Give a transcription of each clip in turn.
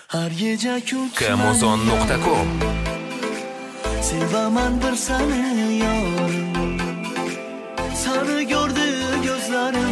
Har gece Amazon.com Sevaman bir seni yorim, seni gördü gözlerim.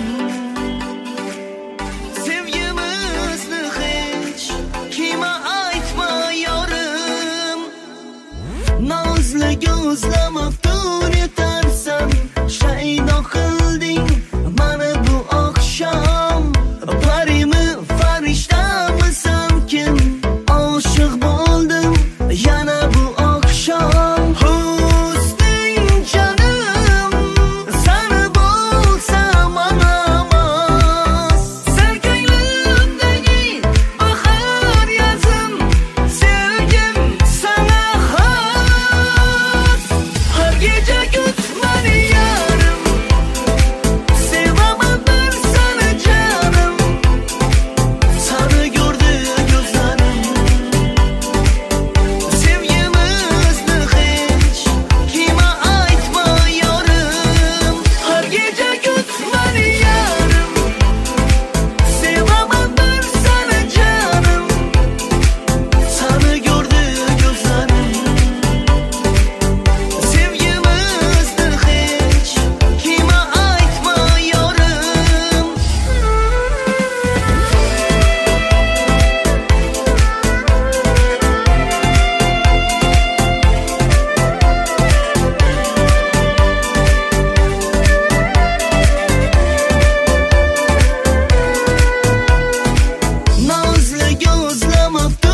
Sevgimizni hiç kime aytma yorim. Nazlı gözle maftun etarsan, şeyda kılding bana bu akşam. Parimi farishtamsan kim? Aşık buldum yana bu akşam. Husning canım, seni bulsam anamaz. Serkaylimdagi bahar yazım, sevgim sana has. Her gece kutmani yarım, sevaman bir seni canım. Seni gördü gözlerim. Sevgimizni hiç kime aytma yorim. Her gece kutmani yarım, sevaman bir seni canım. Seni gördü gözlerim. Sevgimizni hiç kime aytma yorim. Nazlı gözle maftun